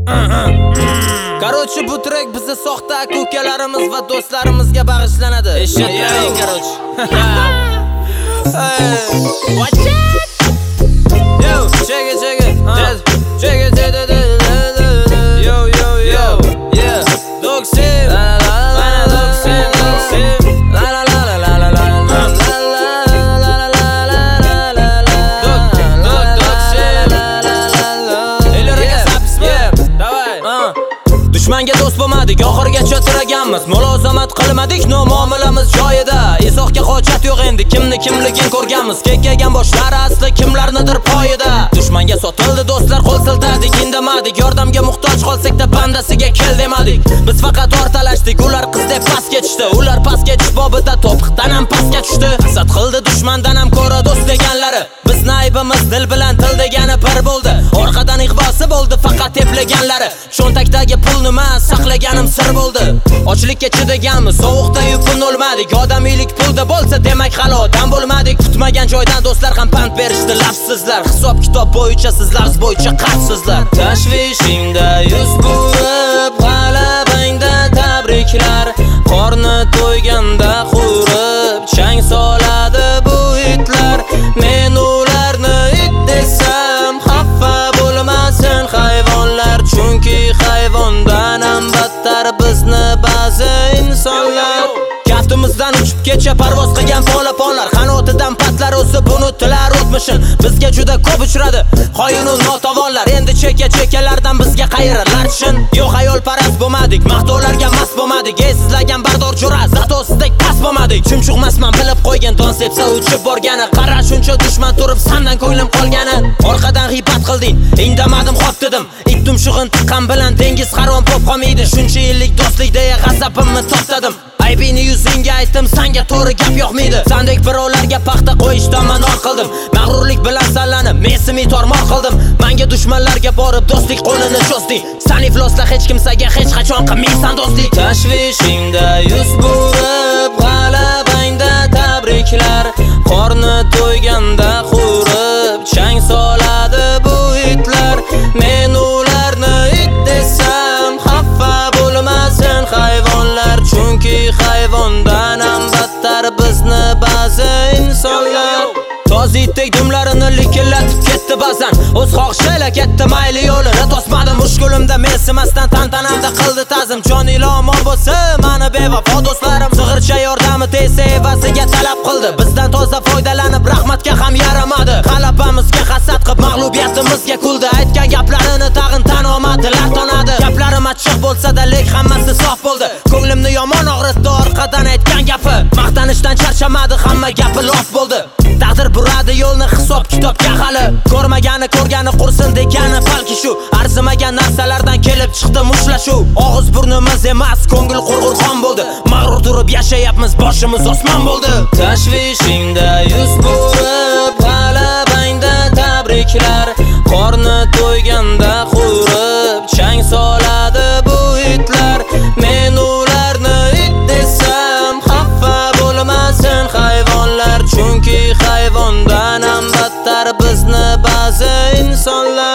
Короче, bu track bizni soxta aka-ukalarimiz va do'stlarimizga bag'ishlanadi. Eshitlaring, короче. Watch it. Yo, check it. Check it. Yo. Yeah. Doxim. Dushmanga do'st bo'lmadik, oxirigacha turaganmiz. Mulozamat qilmadik, muomalamiz joyida. Izohga hojat yo'q endi, kimligin ko'rganmiz. Kekkagan boshlar asli kimlarnidir poyida. Dushmanga sotildi do'stlar, qo'l siltadik, indamadik. Yordamga muhtoj qolsak-da bandasiga kel demadik. Biz faqat ortalashdik, ular qizdek past ketishdi. Ular past ketish bobida to'piqdan ham pastga tushdi. Hasad qildi dushmandan ham ko'ra do'st deganlari. Bizni aybimiz dil bilan til degani bir bo'ldi. Orqadan ig'vosi bo'ldi faqat teplaganlari. Cho'ntakdagi pulni saqlaganim sir bo'ldi. Ochlikka chidaganmiz, sovuqda yupun o'lmadik. Odamiylik pulda bo'lsa, demak hali odam bo'lmadik. Kutmagan joydan do'stlar ham pand berishdi, lafsizlar. Hisob kitob bo'yicha sizlar bo'yicha qarsizlar. Tashvishingda yuz burib, g'alabangda tabriklar. Qorni to'yganda xurib, chang soladi bu itlar. Men ularni it desam, xafa bo'lmasin hayvonlar, chunki hayvondan ham battar bizni ba'zi insonlar. Kaftimizdan uchib kecha parvoz qilgan polaponlar, qanotidan patlar o'sib unutdilar o'tmishin. Bizga juda ko'p uchradi xoyinu notavonlar. Endi cheka-chekalardan bizga qayirarlar chin. Yo'q, ayol parast bo'lmadik, maqtovlarga mast bo'lmadik. Sizlargan bardor jura, zatosizdek past bo'lmadik. Chumchuqmasman bilib qo'ygan, don sepsa uchib borgani. Qara shuncha dushman turib, sandan ko'nglim qolgani. Orqadan g'iybat qilding, indamadim xo'p dedim. It tumshug'in tiqqan bilan dengiz harom bo'lib qolmaydi. Shuncha yillik do'stlik deya g'azabimni to'xtadim. Aybini yuzingga aytdim, senga to'g'ri gap yo'qmaydi. Sendek birovlarga paxta qo'yishdan manor qildim. Mag'rurlik bilan sallanib, mesimi tormor qildim. Menga dushmanlarga borib do'stlik qo'lini cho'zding. Sen iflosla hech kimsaga hech qachon qilmaysan do'stlik. Tashvishingda yuz burib, g'alabangda tabriklar. Qorni to'yganda xurib, chang soladi bu itlar. Men ularni it desam, xafa bo'lmasin hayvonlar, chunki hayvondan ham battar bizni ba'zi insonlar. Tozitdek dumlarini likillatib ketdi ba'zan. O'z xohishiga ketdi mayli yo'lini tosmadim. Mushkulimda mensimasdan tantanamda qildi ta'zim. Jonila omon bo'lsa, mani bevafo do'stlarim. Sig'ircha yordami tegsa evaziga talab qildi. Bizdan toza foydalanib rahmatga ham yaramadi. G'alabamizga hasad qilib mag'lubiyatimizga kuldi. Aytgan gaplarini tag'in tan olmadilar, tonadi. Gaplarim achchiq bo'lsa-da, lek hammasi sof bo'ldi. Ko'nglimni yomon og'ritdi orqadan aytgan gapi. Maqtanishdan charchamadi, hamma gapi lof bo'ldi. Taqdir buradi yo'lni hisob kitobga hali. Ko'rmagani ko'rgani qursin degani balki shu. Arzimagan narsalardan kelib chiqdi mushlashuv. Og'iz burnimiz emas, ko'ngil qurg'urxon bo'ldi. Mag'rur turib yashayapmiz, boshimiz osmon bo'ldi. Tashvishingda yuz burib, g'alabangda tabriklar. Qorni to'yganda xurib, chang soladi bu itlar. Men ularni it desam, xafa bo'lmasin hayvonlar, chunki hayvondan ham battar bizni ba'zi insonlar.